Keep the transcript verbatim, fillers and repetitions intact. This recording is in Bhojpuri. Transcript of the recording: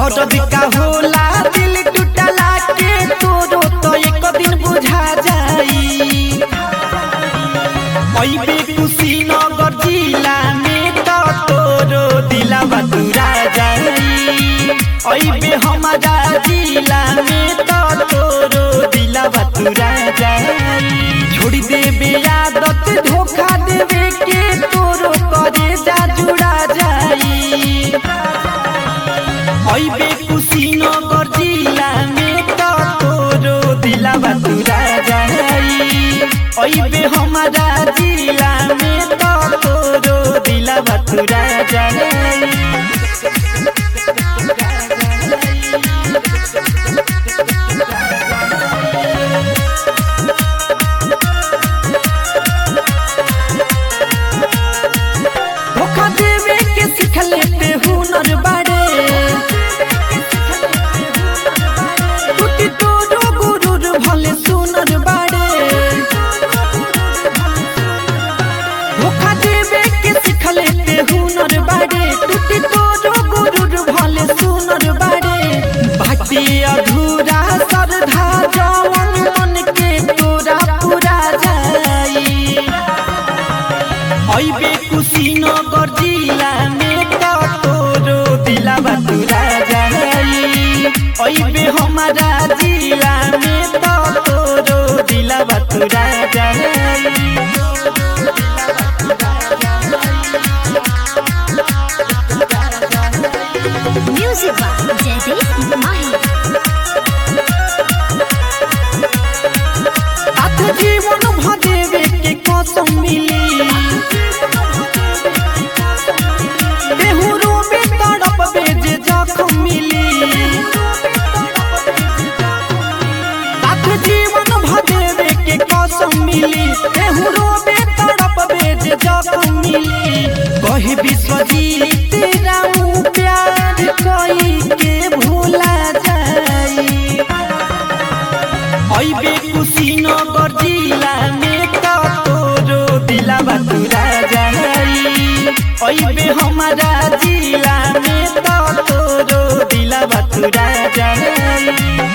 दर्द का होला दिल टूटला के तोरो तो एक दिन बुझा जाई। अइबे कुशीनगर जिला में तो तोरो दिलवा तुरा जाई। अइबे हमारा जिला में तो तोरो दिलवा तुरा जाई। छोड़ देबे आदत धोखा देवे के तोरो करे जा जुड़ा जाई। अइबे कुशीनगर जिला में तो तोरो दिलवा तुरा जाई। अइबे हमारा जिला में तो तोरो दिलवा तुरा जाई। धोखा देवे के सिखले पे हुनर बाड़े टूटी तोरो गुरूर भले सुनर बाड़े। धोखा देवे के सिखले पे हुनर बाड़े टूटी तोरो गुरूर भले सुनर बाड़े। बाकी अधूरा श्रद्धा जवन मन के तोरा पूरा जाई। अइबे कुशीनगर जिला में तो तोरो दिलवा तुरा जाई। अइबे हमारा जिला में तो तोरो दिलवा तुरा जाई। म्यूजिक बाय जयदीप माही। आठ जीवन भदेवे के कसम मिली बेहुरो में तड़प बेजे जखम मिली। आठ जीवन भदेवे के कसम मिली बेहुरो में तड़प बेजे जखम मिली। कहे विश्वजीत रामू प्यार कई के भूला जाई। अइबे कुशीनगर जिला में तो तोरो दिलवा तुरा जाई। अइबे हमारा जिला में तो तोरो दिलवा तुरा जाई।